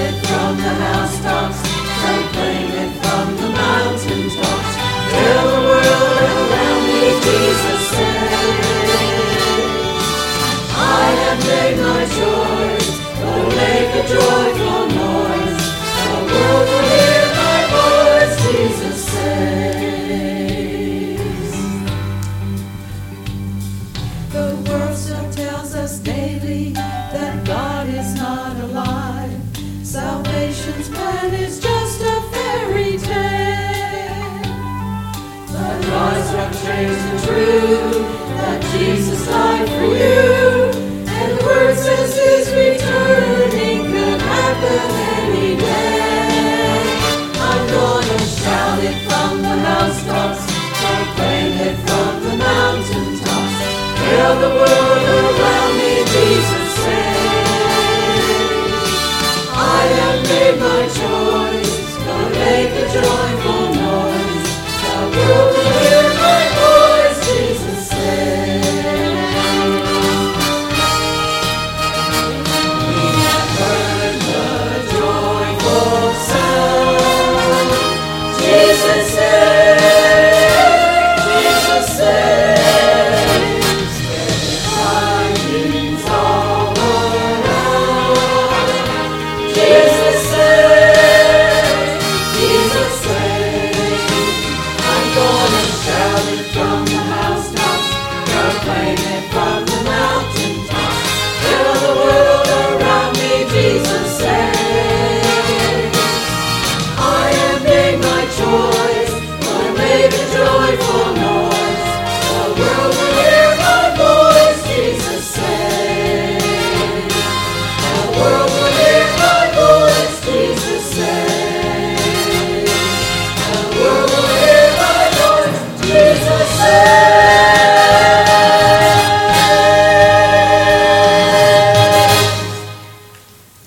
it from the housetops, proclaim it from the mountaintops. Tell the world around me, Jesus says, I have made my choice. Go make a joyful noise. The world will hear my voice, Jesus says. The world still tells us daily that God is not alive. Salvation's plan is just a fairy tale. But rise up, change the truth, that Jesus died for you. And the word says his returning could happen any day. I'm gonna shout it from the housetops, proclaim it from the mountaintops. Tell the world around me, Jesus says, I have made my choice. Gonna make a joy.